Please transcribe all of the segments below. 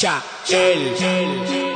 Chachel.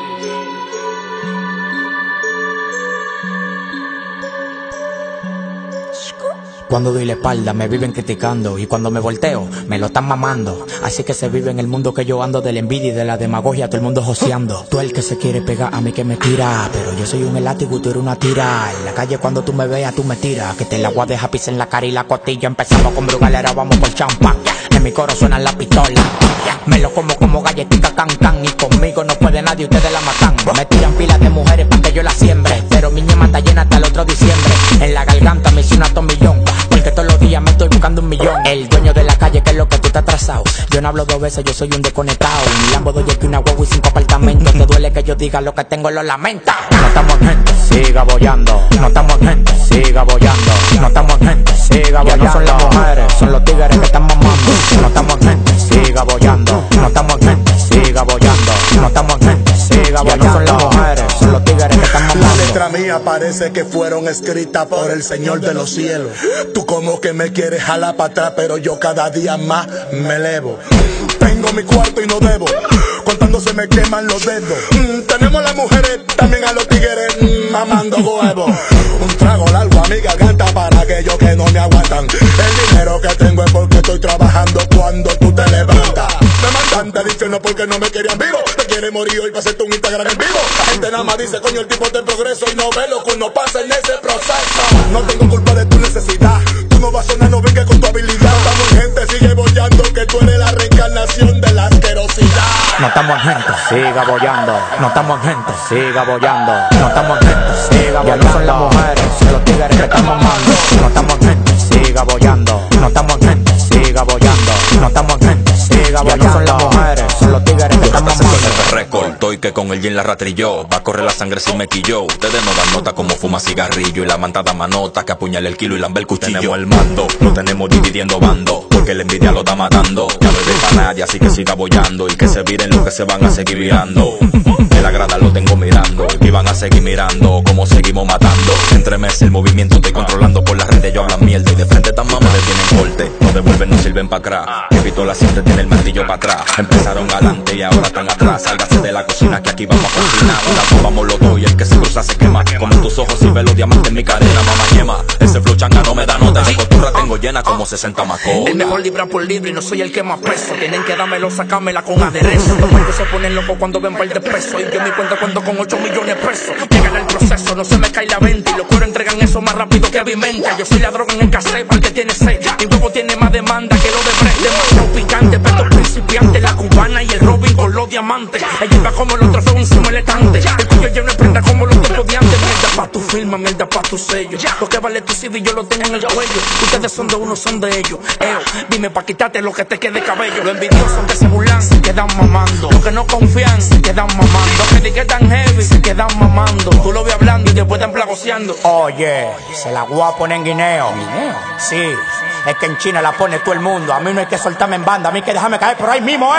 Cuando doy la espalda me viven criticando y cuando me volteo me lo están mamando. Así que se vive en el mundo que yo ando, de la envidia y de la demagogia, todo el mundo joseando. Tú el que se quiere pegar a mí que me tira, pero yo soy un elástico y tú eres una tira. En la calle cuando tú me veas tú me tiras, que te la voy a dejar pisar en la cara y la costilla. Empezamos con brugalera, vamos por champán. En mi coro suena la pistola, me lo como galletica can can. Y conmigo no puede nadie, ustedes la matan. Me tiran pilas de mujeres para que yo la siembre, pero mi ñema está llena hasta el otro diciembre. En la garganta me hice una tomillón, porque todos los días me estoy buscando 1.000.000. El dueño de la calle, que es lo que tú te has atrasado. Yo no hablo 2 veces, yo soy un desconectado. Un Lambo, 2 jets, una guagua y 5 apartamentos. Te duele que yo diga lo que tengo, lo lamenta. No estamos en gente, siga bollando. No estamos en gente, siga bollando. No estamos en gente, siga bollando. Ya no son las mujeres, son los tigres que están mamando. No estamos en gente, siga bollando. No estamos en gente, siga bollando. No estamos en gente, siga bollando. Ya no son las mujeres, son los tigres que están mamando. La letra mía parece que fueron escritas por el Señor de los cielos. Tú como que me quieres jalar para atrás, pero yo cada día más me elevo. Tengo mi cuarto y no debo, contando se me queman los dedos. Tenemos las mujeres, también a los tigres, mamando huevo. Un trago largo a mi garganta para aquellos que no me aguantan. El dinero que tengo es porque estoy trabajando cuando tú te levantas. Me mandan de infierno porque no me querían vivo. Te quiere morir hoy para hacerte un Instagram en vivo. La gente nada más dice, coño, el tipo está en progreso y no ve lo que uno pasa en ese proceso. No tengo culpa de tu necesidad, tú no vas a sonar, no vengas con tu habilidad. Estamos en gente, sigue bollando, que tú eres la reencarnación de la asquerosidad. No estamos en gente, siga bollando. No estamos en gente, siga bollando. No estamos en gente, siga bollando. Ya no son las mujeres, son los tigres que están mamando. No estamos en gente, siga bollando. No estamos en gente, siga bollando. No estamos en gente, siga bollando. Ya no son las mujeres, son los tigres que están mamando. Estoy que con el gin la ratrilló, va a correr la sangre si me quilló. Ustedes no dan nota como fuma cigarrillo y la mantada manota que apuñala el kilo y lambe el cuchillo. Tenemos el mando, lo tenemos dividiendo bando, porque la envidia lo está matando. Ya no es para nadie, así que siga bollando y que se viren los que se van a seguir virando. De la grada lo tengo mirando y van a seguir mirando como seguimos matando. Entre meses el movimiento estoy controlando, por las redes yo hablan mierda y de frente tan mamá tienen corte. No devuelven, no sirven pa' atrás. Que pistola siempre tiene el martillo pa' atrás. Empezaron adelante y ahora están atrás. Sálgase de la cocina que aquí vamos a cocinar. Una vamos los dos y el que se cruza se quema. Como tus ojos y ve los diamantes en mi cadena, mamá yema. Ese flow changa no me da nota y de costura tengo llena como 60 macos. El mejor libra por libra y no soy el que más peso. Tienen que dármelo, sacármela con aderezo. Los bancos se ponen locos cuando ven par de pesos. Y yo mi cuenta cuento con 8 millones de pesos. Llegan al proceso, no se me cae la venta. Y los cueros entregan eso más rápido que Vimenta. Yo soy la droga en el cassette para el que tiene sed. Mi huevo tiene más demanda que lo de Brett. Demasiado picante, pero principiante. La cubana y el Robin con los diamantes. Ella va como el otro, son un sumo elegante. El cuello lleno de prenda como los tipos de antes. Mierda pa' tu firma, mierda pa' tu sello. Lo que vale tu CV yo lo tengo en el cuello. Ustedes son de uno, son de ellos. Dime pa' quitarte lo que te quede cabello. Los envidiosos que se burlan se quedan mamando. Los que no confían se quedan mamando. Los que digan tan heavy se quedan mamando. Tú lo ves hablando y después están plagoseando. Oye, se la voy a poner en guineo. Sí, es que en China la pone todo el mundo. A mí no hay que soltarme en banda, a mí hay que dejarme caer por ahí mismo,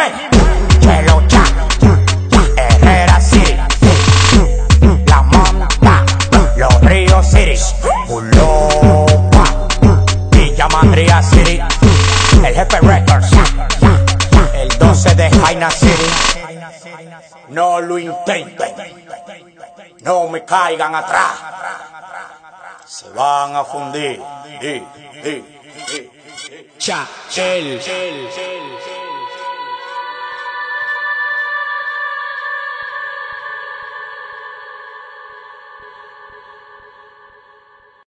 Chelo Cha, Herrera City, La Monta, Los Ríos City, Ulopa, Villa Madrid City, el Jefe Records, el 12 de Jaina City. No lo intenten, no me caigan atrás, se van a fundir. Chachel.